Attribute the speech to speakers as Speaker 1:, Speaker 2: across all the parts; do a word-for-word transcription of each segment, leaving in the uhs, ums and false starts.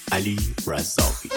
Speaker 1: علی رزاقی.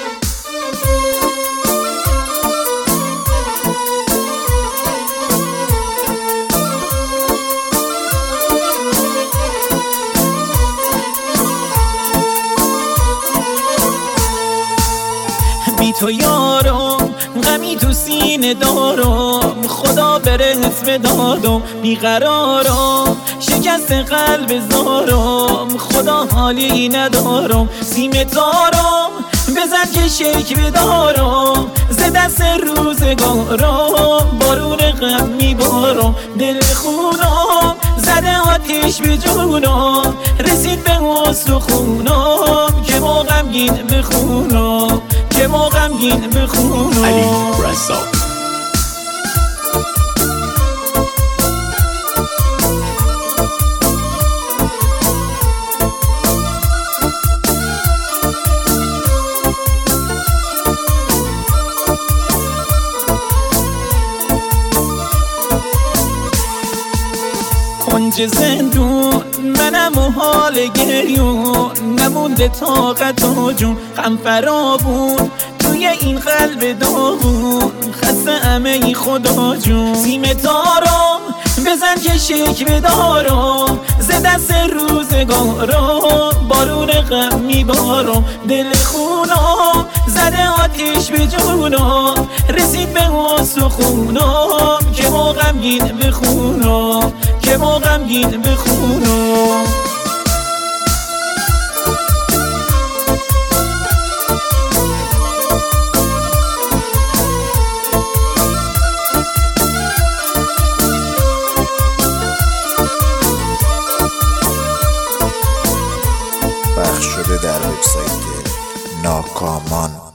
Speaker 2: بی تو یارم غمی تو سینه دارم، خدا بره اسم دادم بیقرارم، شکست قلب زارم خدا حالی ندارم، سیم تارم بزن که شک بدارم، ز دست روزگارم بارون غم میبارم، دل خونم زده آتیش به جونم، رسید به استخونم که ما غمگین بخونم، که ما غمگین بخونم.
Speaker 1: علی رزاقی.
Speaker 2: کنج زندون منم و حال گریون، نمونده طاقت و جون غم فرابون، توی این قلب داغون خسته همه ای خدا جون، سیم تارم بزن که شک بدارم، ز دست روزگارم بارون غم میبارم، دل خونم زده آتیش به جونم، رسید به استخونم که ما غمگین بخونم، که ما غمگین بخونم.
Speaker 3: پخش شده در وبسایت ناکامان.